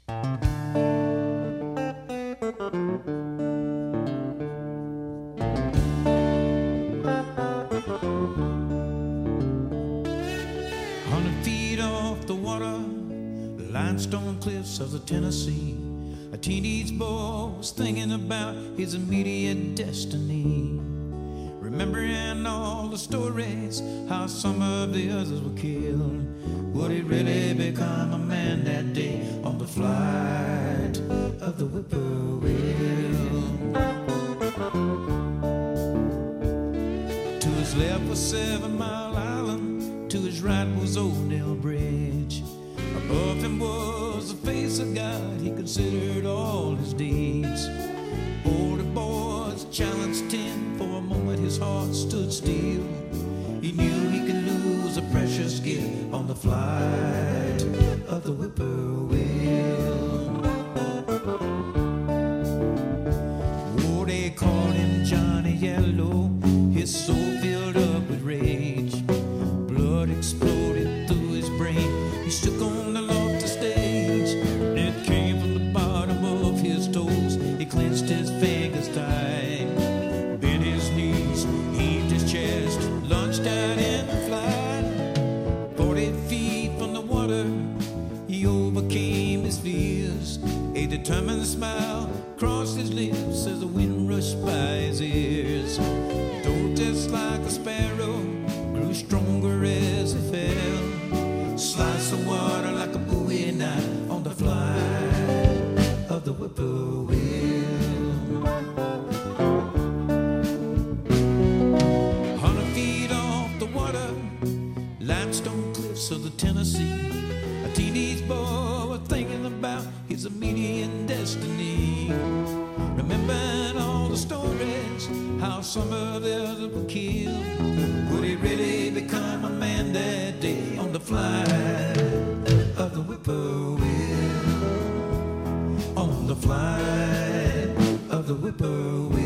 100 feet off the water, limestone cliffs of the Tennessee, a teenage boy was thinking about his immediate destiny. Remembering all the stories, how some of the others were killed. Would he really become a man that day on the flight of the whippoorwill? To his left was 7 Mile Island, to his right was O'Neill Bridge. Above him was the face of God, he considered all his deeds. Older boys challenged him, for a moment his heart stood still. He knew he could lose a precious gift on the flight of the whippoorwill. Oh, they called him Johnny Yellow, his soul filled up with rage. Blood exploded through his brain, he stood on the lofty stage. It came from the bottom of his toes, he clenched his fingers tight, bent his knees, heaved his chest, launched out in the flight. 40 feet from the water, he overcame his fears. A determined smile crossed his lips as the wind rushed by his ears. Though just like a sparrow, grew stronger as he fell. Slice of water like a Bowie knife on the flight of the whippoorwill. 100 feet off the water, limestone cliffs of the Tennessee, a teenage boy was thinking about his immediate destiny. Remembering all the stories, how some of the others were killed. Would he really become a man that day on the flight of the whippoorwill? On the flight of the whippoorwill.